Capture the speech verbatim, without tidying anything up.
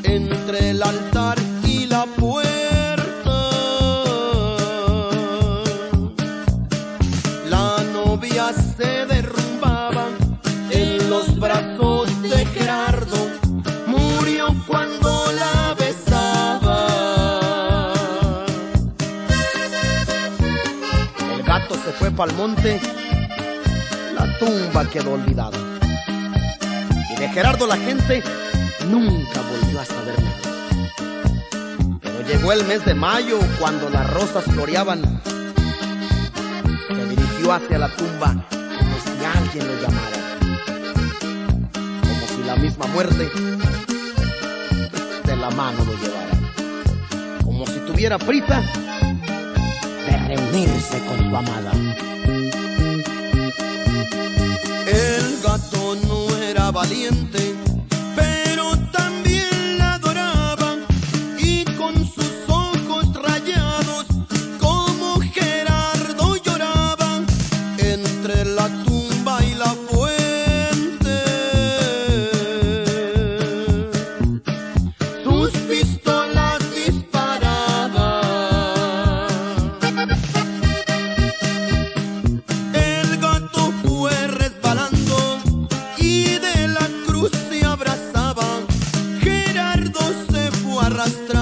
entre el altar y la puerta. La novia se derrumbaba en los brazos de Gerardo, murió cuando la besaba. El gato se fue pa'l monte, la tumba quedó olvidada, y de Gerardo la gente nunca volvió a saber nada. Pero llegó el mes de mayo, cuando las rosas floreaban, se dirigió hacia la tumba como si alguien lo llamara, como si la misma muerte de la mano lo llevara, como si tuviera prisa de reunirse con su amada. El gato no era valiente, pero también la adoraba, y con sus ojos rayados como Gerardo lloraba entre la tumba y la fuente. Sus pistolas disparaban. El gato fue resbalando y de la cruz se abrazaba. Gerardo se fue arrastrando.